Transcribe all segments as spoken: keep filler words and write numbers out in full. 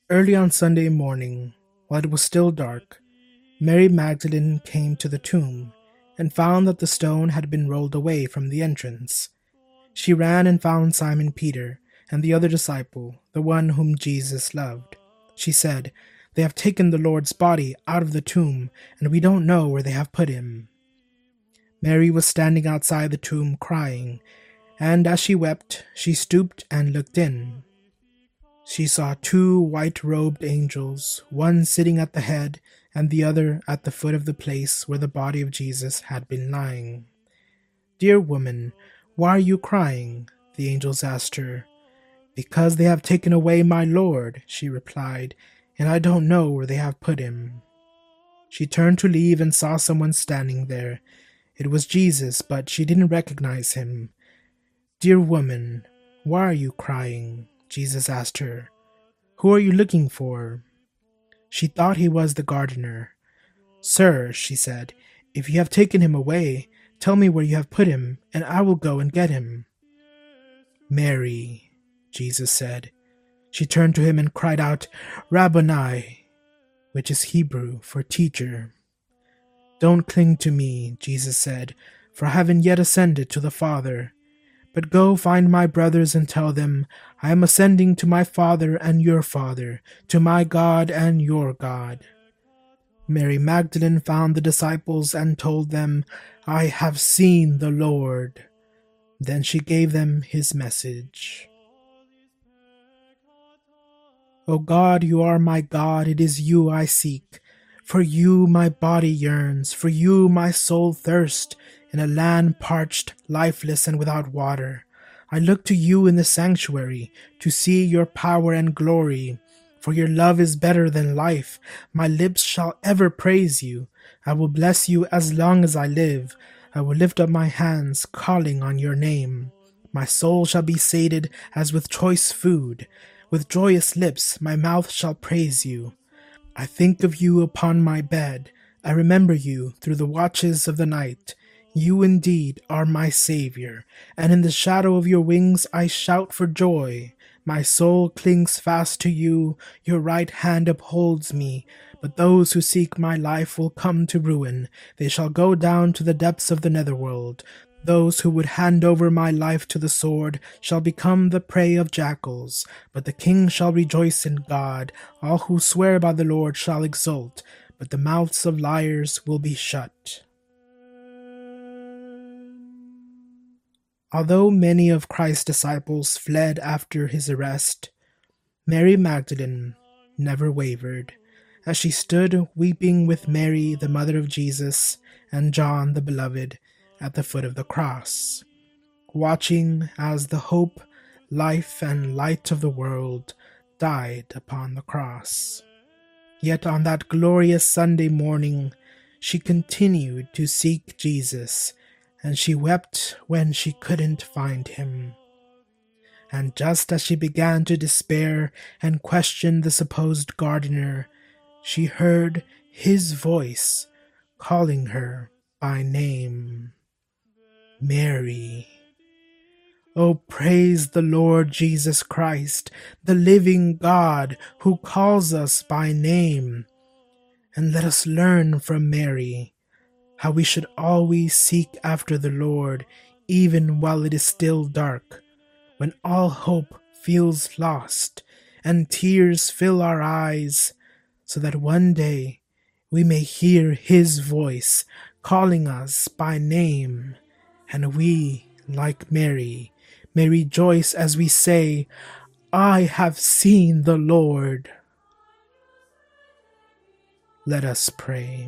Early on Sunday morning, while it was still dark, Mary Magdalene came to the tomb and found that the stone had been rolled away from the entrance. She ran and found Simon Peter and the other disciple, the one whom Jesus loved. She said, "They have taken the Lord's body out of the tomb, and we don't know where they have put him." Mary was standing outside the tomb crying, and as she wept, she stooped and looked in. She saw two white-robed angels, one sitting at the head and the other at the foot of the place where the body of Jesus had been lying. "Dear woman, why are you crying?" the angels asked her. "Because they have taken away my Lord," she replied, "and I don't know where they have put him." She turned to leave and saw someone standing there. It was Jesus, but she didn't recognize him. "Dear woman, why are you crying?" Jesus asked her. "Who are you looking for?" She thought he was the gardener. "Sir," she said, "if you have taken him away, tell me where you have put him, and I will go and get him." "Mary," Jesus said. She turned to him and cried out, "Rabboni," which is Hebrew for teacher. "Don't cling to me," Jesus said, "for I haven't yet ascended to the Father. But go find my brothers and tell them, I am ascending to my Father and your Father, to my God and your God." Mary Magdalene found the disciples and told them, "I have seen the Lord." Then she gave them his message. O God, you are my God, it is you I seek. For you my body yearns, for you my soul thirsts, in a land parched, lifeless, and without water. I look to you in the sanctuary, to see your power and glory. For your love is better than life. My lips shall ever praise you. I will bless you as long as I live. I will lift up my hands, calling on your name. My soul shall be sated as with choice food. With joyous lips my mouth shall praise you. I think of you upon my bed. I remember you through the watches of the night. You indeed are my Savior, and in the shadow of your wings I shout for joy. My soul clings fast to you, your right hand upholds me. But those who seek my life will come to ruin. They shall go down to the depths of the netherworld. Those who would hand over my life to the sword shall become the prey of jackals. But the king shall rejoice in God. All who swear by the Lord shall exult, but the mouths of liars will be shut. Although many of Christ's disciples fled after his arrest, Mary Magdalene never wavered, as she stood weeping with Mary, the mother of Jesus, and John the Beloved, at the foot of the cross, watching as the hope, life, and light of the world died upon the cross. Yet on that glorious Sunday morning, she continued to seek Jesus, and she wept when she couldn't find him. And just as she began to despair and question the supposed gardener, she heard his voice calling her by name. Mary. Oh, praise the Lord Jesus Christ, the living God who calls us by name. And let us learn from Mary how we should always seek after the Lord, even while it is still dark, when all hope feels lost and tears fill our eyes, so that one day we may hear his voice calling us by name, and we, like Mary, may rejoice as we say, I have seen the Lord. Let us pray.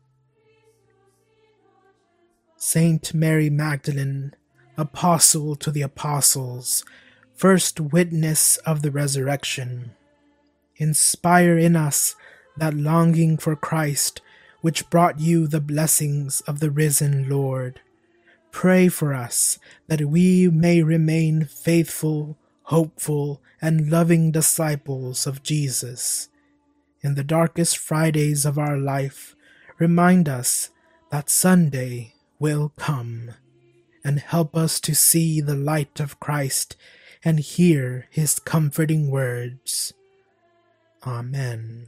Saint Mary Magdalene, apostle to the apostles, first witness of the resurrection, inspire in us that longing for Christ which brought you the blessings of the risen Lord. Pray for us that we may remain faithful, hopeful, and loving disciples of Jesus. In the darkest Fridays of our life, remind us that Sunday will come, and help us to see the light of Christ and hear his comforting words. Amen.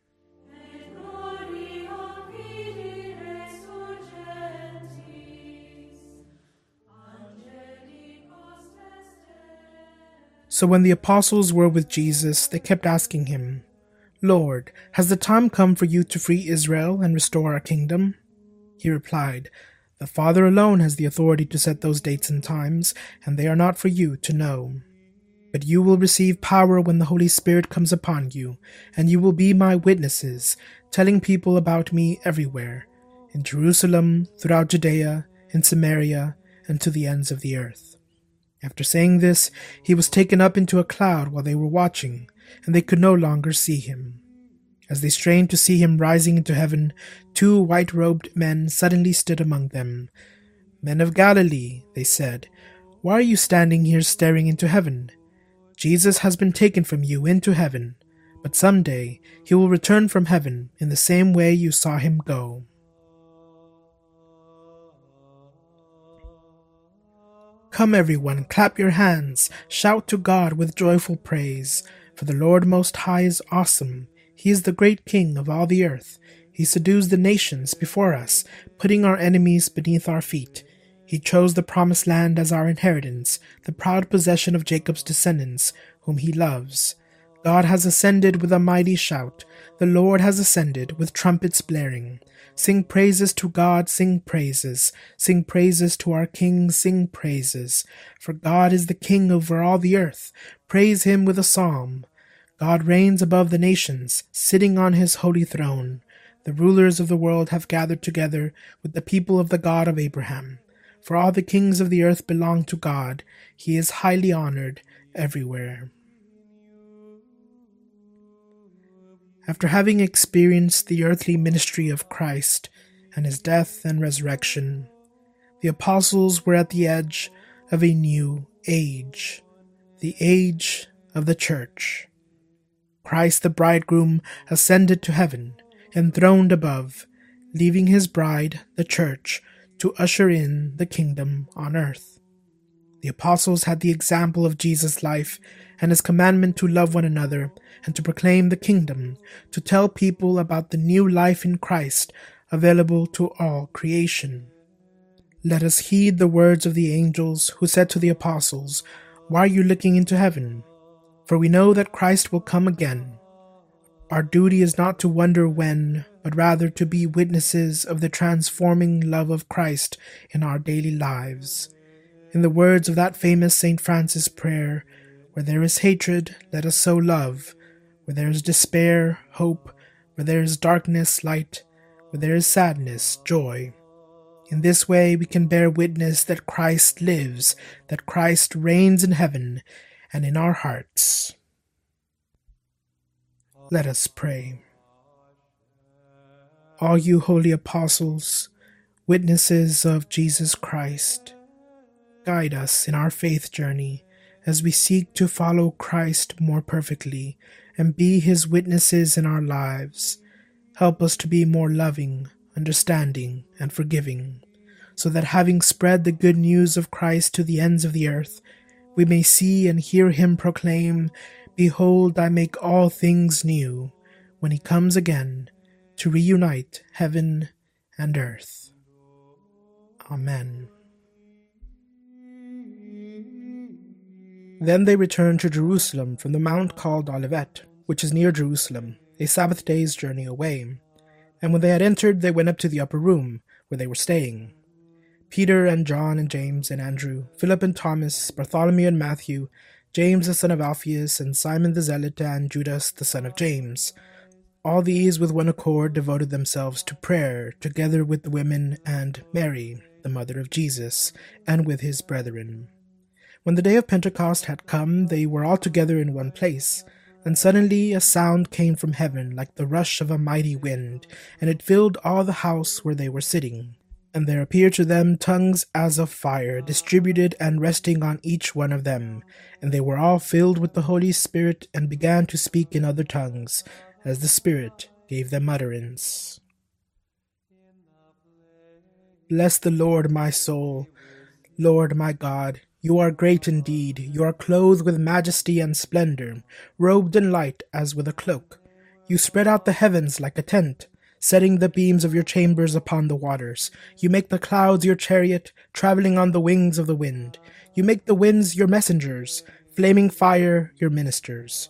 So when the apostles were with Jesus, they kept asking him, "Lord, has the time come for you to free Israel and restore our kingdom?" He replied, "The Father alone has the authority to set those dates and times, and they are not for you to know. But you will receive power when the Holy Spirit comes upon you, and you will be my witnesses, telling people about me everywhere, in Jerusalem, throughout Judea, in Samaria, and to the ends of the earth." After saying this, he was taken up into a cloud while they were watching, and they could no longer see him. As they strained to see him rising into heaven, two white-robed men suddenly stood among them. "Men of Galilee," they said, "why are you standing here staring into heaven? Jesus has been taken from you into heaven, but someday he will return from heaven in the same way you saw him go." Come everyone, clap your hands, shout to God with joyful praise, for the Lord Most High is awesome. He is the great King of all the earth. He subdues the nations before us, putting our enemies beneath our feet. He chose the promised land as our inheritance, the proud possession of Jacob's descendants, whom he loves. God has ascended with a mighty shout. The Lord has ascended with trumpets blaring. Sing praises to God, sing praises. Sing praises to our King, sing praises. For God is the King over all the earth. Praise him with a psalm. God reigns above the nations, sitting on his holy throne. The rulers of the world have gathered together with the people of the God of Abraham. For all the kings of the earth belong to God. He is highly honored everywhere. After having experienced the earthly ministry of Christ and his death and resurrection, the apostles were at the edge of a new age, the age of the church. Christ the bridegroom ascended to heaven, enthroned above, leaving his bride, the church, to usher in the kingdom on earth. The apostles had the example of Jesus' life and his commandment to love one another and to proclaim the kingdom, to tell people about the new life in Christ available to all creation. Let us heed the words of the angels who said to the apostles, "Why are you looking into heaven? For we know that Christ will come again." Our duty is not to wonder when, but rather to be witnesses of the transforming love of Christ in our daily lives. In the words of that famous Saint Francis prayer, "Where there is hatred, let us sow love. Where there is despair, hope. Where there is darkness, light. Where there is sadness, joy." In this way we can bear witness that Christ lives, that Christ reigns in heaven and in our hearts. Let us pray. All you holy apostles, witnesses of Jesus Christ, guide us in our faith journey as we seek to follow Christ more perfectly and be his witnesses in our lives. Help us to be more loving, understanding, and forgiving, so that having spread the good news of Christ to the ends of the earth, we may see and hear him proclaim, "Behold, I make all things new," when he comes again to reunite heaven and earth. Amen. Then they returned to Jerusalem from the mount called Olivet, which is near Jerusalem, a Sabbath day's journey away. And when they had entered, they went up to the upper room, where they were staying. Peter and John and James and Andrew, Philip and Thomas, Bartholomew and Matthew, James the son of Alphaeus, and Simon the Zealot, and Judas the son of James. All these with one accord devoted themselves to prayer, together with the women and Mary, the mother of Jesus, and with his brethren. When the day of Pentecost had come, they were all together in one place, and suddenly a sound came from heaven like the rush of a mighty wind, and it filled all the house where they were sitting. And there appeared to them tongues as of fire, distributed and resting on each one of them. And they were all filled with the Holy Spirit, and began to speak in other tongues, as the Spirit gave them utterance. Bless the Lord, my soul. Lord, my God, you are great indeed. You are clothed with majesty and splendor, robed in light as with a cloak. You spread out the heavens like a tent, setting the beams of your chambers upon the waters. You make the clouds your chariot, traveling on the wings of the wind. You make the winds your messengers, flaming fire your ministers.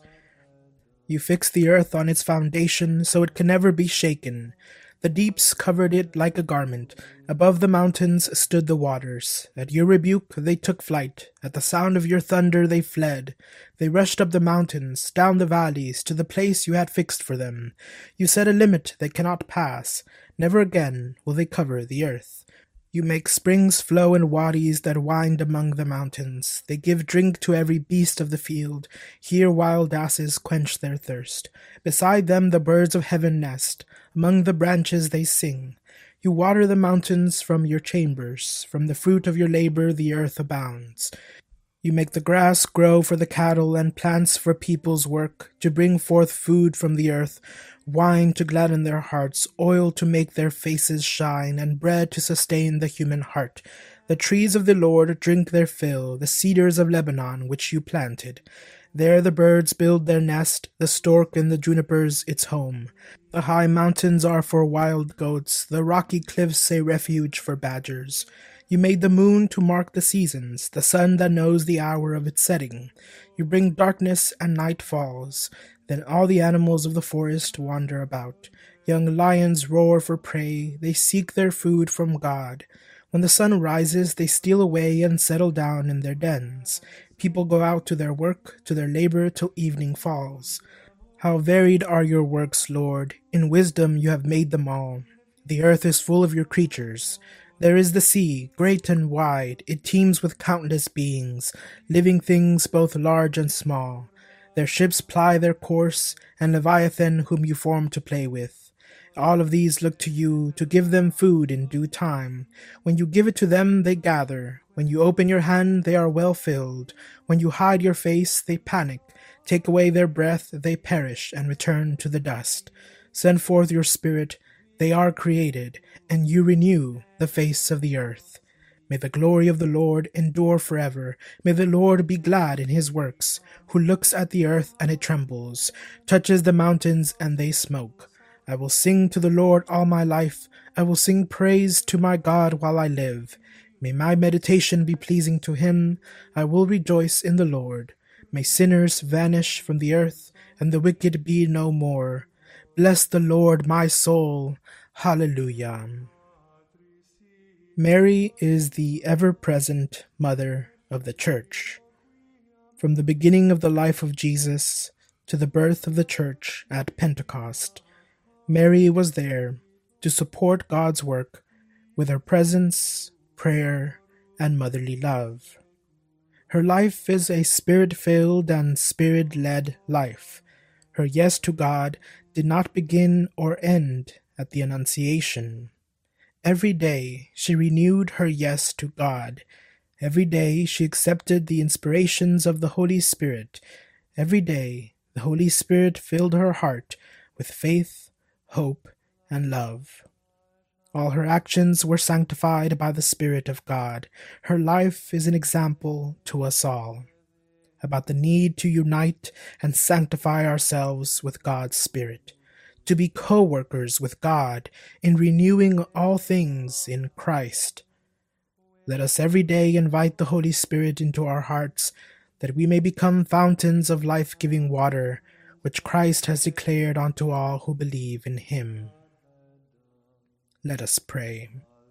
You fix the earth on its foundation so it can never be shaken. The deeps covered it like a garment. Above the mountains stood the waters. At your rebuke they took flight. At the sound of your thunder they fled. They rushed up the mountains, down the valleys, to the place you had fixed for them. You set a limit they cannot pass. Never again will they cover the earth. You make springs flow in wadis that wind among the mountains. They give drink to every beast of the field. Here wild asses quench their thirst. Beside them the birds of heaven nest. Among the branches they sing. You water the mountains from your chambers. From the fruit of your labor the earth abounds. You make the grass grow for the cattle and plants for people's work, to bring forth food from the earth, wine to gladden their hearts, oil to make their faces shine, and bread to sustain the human heart. The trees of the Lord drink their fill, the cedars of Lebanon which you planted. There the birds build their nest, the stork and the junipers its home. The high mountains are for wild goats, the rocky cliffs a refuge for badgers. You made the moon to mark the seasons, the sun that knows the hour of its setting. You bring darkness and night falls. Then all the animals of the forest wander about. Young lions roar for prey, they seek their food from God. When the sun rises, they steal away and settle down in their dens. People go out to their work, to their labor, till evening falls. How varied are your works, Lord! In wisdom you have made them all. The earth is full of your creatures. There is the sea, great and wide. It teems with countless beings, living things both large and small. Their ships ply their course, and Leviathan whom you formed to play with. All of these look to you to give them food in due time. When you give it to them, they gather. When you open your hand, they are well filled. When you hide your face, they panic. Take away their breath, they perish and return to the dust. Send forth your spirit, they are created, and you renew the face of the earth. May the glory of the Lord endure forever. May the Lord be glad in his works, who looks at the earth and it trembles, touches the mountains and they smoke. I will sing to the Lord all my life. I will sing praise to my God while I live. May my meditation be pleasing to him. I will rejoice in the Lord. May sinners vanish from the earth, and the wicked be no more. Bless the Lord, my soul. Hallelujah. Mary is the ever-present Mother of the Church. From the beginning of the life of Jesus to the birth of the Church at Pentecost, Mary was there to support God's work with her presence, prayer, and motherly love. Her life is a spirit-filled and spirit-led life. Her yes to God did not begin or end at the Annunciation. Every day she renewed her yes to God. Every day she accepted the inspirations of the Holy Spirit. Every day the Holy Spirit filled her heart with faith, hope, and love. All her actions were sanctified by the Spirit of God. Her life is an example to us all about the need to unite and sanctify ourselves with God's Spirit, to be co-workers with God in renewing all things in Christ. Let us every day invite the Holy Spirit into our hearts, that we may become fountains of life-giving water, which Christ has declared unto all who believe in him. Let us pray.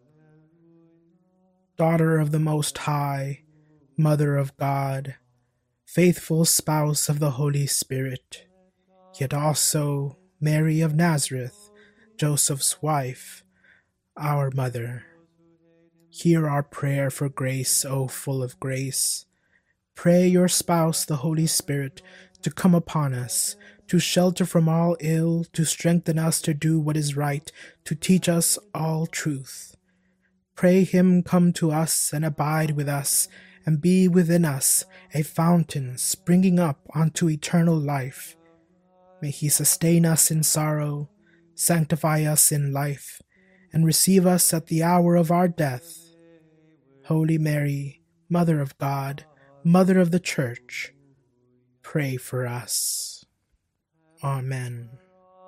Daughter of the Most High, Mother of God, faithful spouse of the Holy Spirit, yet also Mary of Nazareth, Joseph's wife, our Mother, hear our prayer for grace, O full of grace. Pray your spouse, the Holy Spirit, to come upon us, to shelter from all ill, to strengthen us to do what is right, to teach us all truth. Pray him come to us and abide with us, and be within us a fountain springing up unto eternal life. May he sustain us in sorrow, sanctify us in life, and receive us at the hour of our death. Holy Mary, Mother of God, Mother of the Church, pray for us. Amen.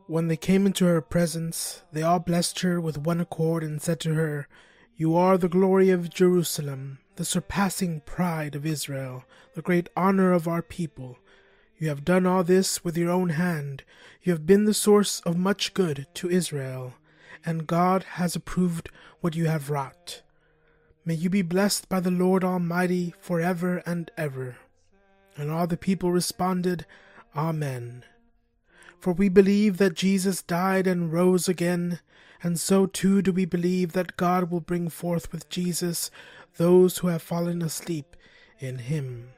When they came into her presence, they all blessed her with one accord and said to her, "You are the glory of Jerusalem, the surpassing pride of Israel, the great honor of our people. You have done all this with your own hand. You have been the source of much good to Israel, and God has approved what you have wrought. May you be blessed by the Lord Almighty forever and ever." And all the people responded, "Amen." For we believe that Jesus died and rose again, and so too do we believe that God will bring forth with Jesus those who have fallen asleep in him.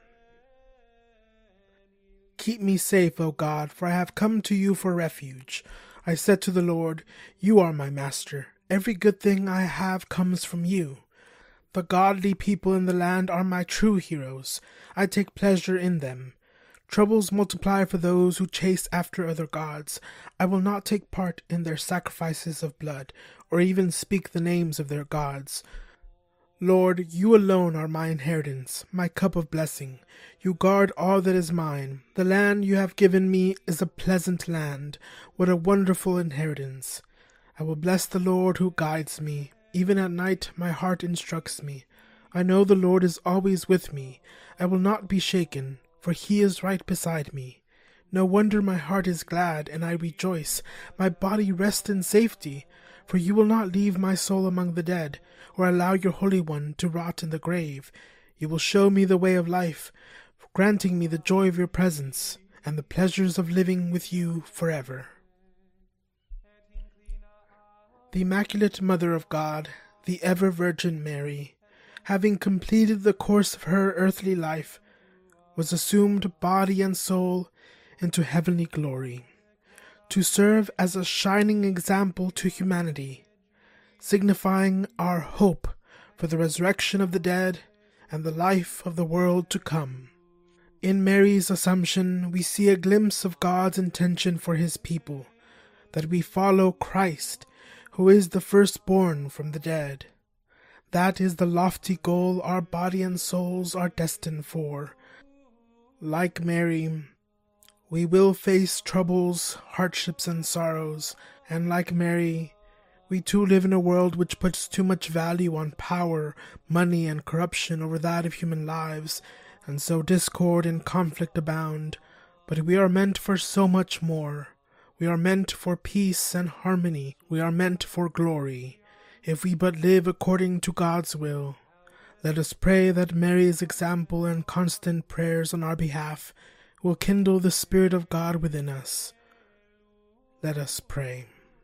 Keep me safe, O God, for I have come to you for refuge. I said to the Lord, "You are my master. Every good thing I have comes from you." The godly people in the land are my true heroes. I take pleasure in them. Troubles multiply for those who chase after other gods. I will not take part in their sacrifices of blood, or even speak the names of their gods. Lord, you alone are my inheritance, my cup of blessing. You guard all that is mine. The land you have given me is a pleasant land. What a wonderful inheritance. I will bless the Lord who guides me. Even at night my heart instructs me. I know the Lord is always with me. I will not be shaken, for he is right beside me. No wonder my heart is glad, and I rejoice. My body rests in safety, for you will not leave my soul among the dead, or allow your Holy One to rot in the grave. You will show me the way of life, granting me the joy of your presence, and the pleasures of living with you forever. The Immaculate Mother of God, the ever-Virgin Mary, having completed the course of her earthly life, was assumed body and soul into heavenly glory, to serve as a shining example to humanity, signifying our hope for the resurrection of the dead and the life of the world to come. In Mary's Assumption, we see a glimpse of God's intention for his people, that we follow Christ, who is the firstborn from the dead. That is the lofty goal our body and souls are destined for. Like Mary, we will face troubles, hardships, and sorrows, and like Mary, we too live in a world which puts too much value on power, money, and corruption over that of human lives, and so discord and conflict abound. But we are meant for so much more. We are meant for peace and harmony. We are meant for glory, if we but live according to God's will. Let us pray that Mary's example and constant prayers on our behalf will kindle the Spirit of God within us. Let us pray.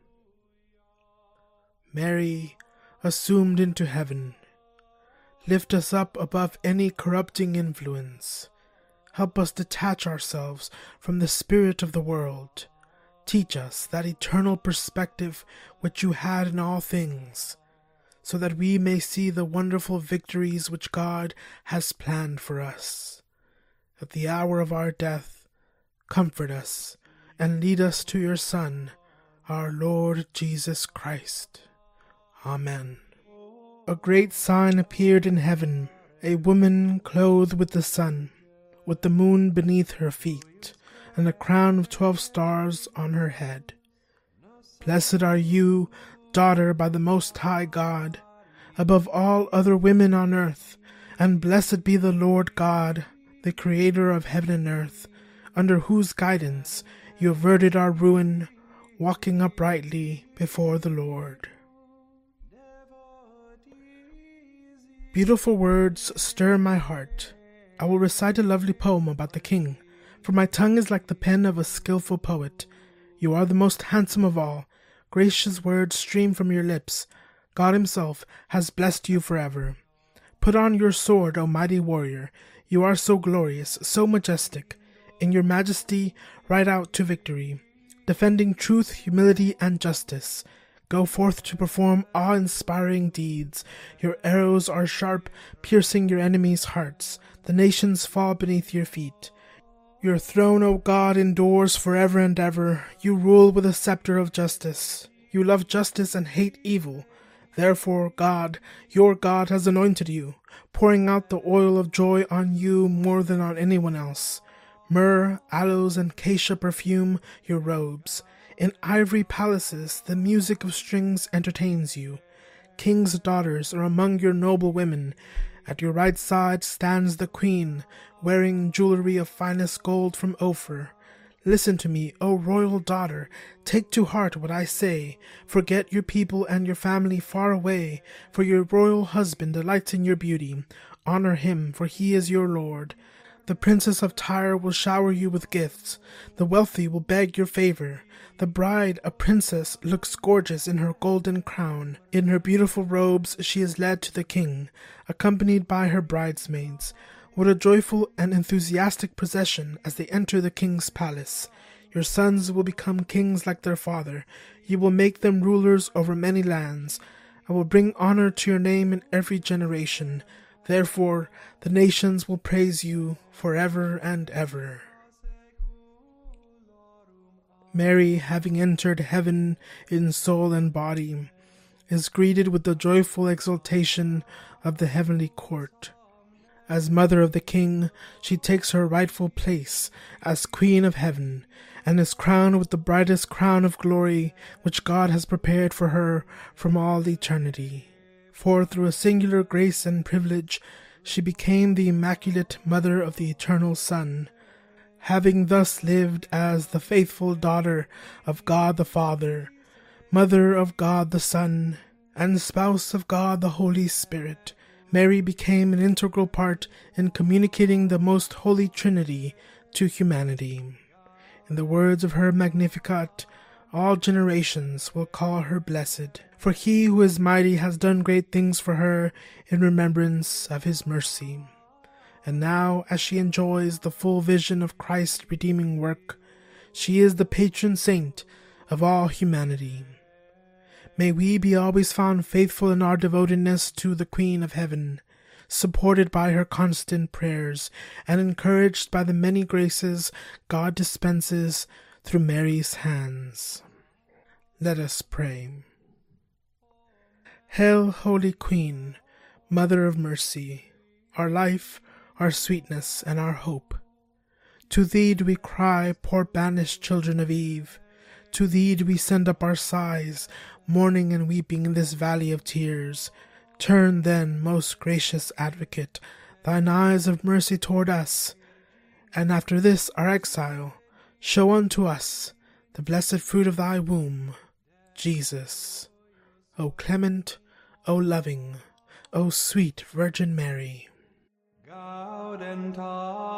Mary, assumed into heaven, lift us up above any corrupting influence. Help us detach ourselves from the spirit of the world. Teach us that eternal perspective which you had in all things, so that we may see the wonderful victories which God has planned for us. At the hour of our death, comfort us and lead us to your Son, our Lord Jesus Christ. Amen. A great sign appeared in heaven, a woman clothed with the sun, with the moon beneath her feet, and a crown of twelve stars on her head. Blessed are you, daughter by the Most High God, above all other women on earth, and blessed be the Lord God, the Creator of heaven and earth, under whose guidance you averted our ruin, walking uprightly before the Lord. Beautiful words stir my heart. I will recite a lovely poem about the king, for my tongue is like the pen of a skilful poet. You are the most handsome of all. Gracious words stream from your lips. God himself has blessed you forever. Put on your sword, O mighty warrior. You are so glorious, so majestic. In your majesty, ride out to victory, defending truth, humility, and justice. Go forth to perform awe-inspiring deeds. Your arrows are sharp, piercing your enemies' hearts. The nations fall beneath your feet. Your throne, O God, endures forever and ever. You rule with a scepter of justice. You love justice and hate evil. Therefore, God, your God, has anointed you, pouring out the oil of joy on you more than on anyone else. Myrrh, aloes, and cassia perfume your robes. In ivory palaces the music of strings entertains you. Kings' daughters are among your noble women. At your right side stands the queen, wearing jewelry of finest gold from Ophir. Listen to me, O royal daughter, take to heart what I say. Forget your people and your family far away, for your royal husband delights in your beauty. Honor him, for he is your lord. The princess of Tyre will shower you with gifts. The wealthy will beg your favor. The bride, a princess, looks gorgeous in her golden crown. In her beautiful robes she is led to the king, accompanied by her bridesmaids. What a joyful and enthusiastic procession as they enter the king's palace. Your sons will become kings like their father. You will make them rulers over many lands. I will bring honor to your name in every generation. Therefore, the nations will praise you forever and ever. Mary, having entered heaven in soul and body, is greeted with the joyful exultation of the heavenly court. As mother of the King, she takes her rightful place as Queen of Heaven, and is crowned with the brightest crown of glory which God has prepared for her from all eternity. For through a singular grace and privilege she became the Immaculate Mother of the Eternal Son. Having thus lived as the faithful daughter of God the Father, mother of God the Son, and spouse of God the Holy Spirit, Mary became an integral part in communicating the most holy Trinity to humanity. In the words of her Magnificat, all generations will call her blessed, for he who is mighty has done great things for her in remembrance of his mercy. And now, as she enjoys the full vision of Christ's redeeming work, she is the patron saint of all humanity. May we be always found faithful in our devotedness to the Queen of Heaven, supported by her constant prayers, and encouraged by the many graces God dispenses through Mary's hands. Let us pray. Hail, Holy Queen, Mother of Mercy, our life, our sweetness, and our hope. To thee do we cry, poor banished children of Eve. To thee do we send up our sighs, mourning and weeping in this valley of tears. Turn then, most gracious Advocate, thine eyes of mercy toward us, and after this our exile, show unto us the blessed fruit of thy womb, Jesus. O clement, O loving, O sweet Virgin Mary. Gaudenta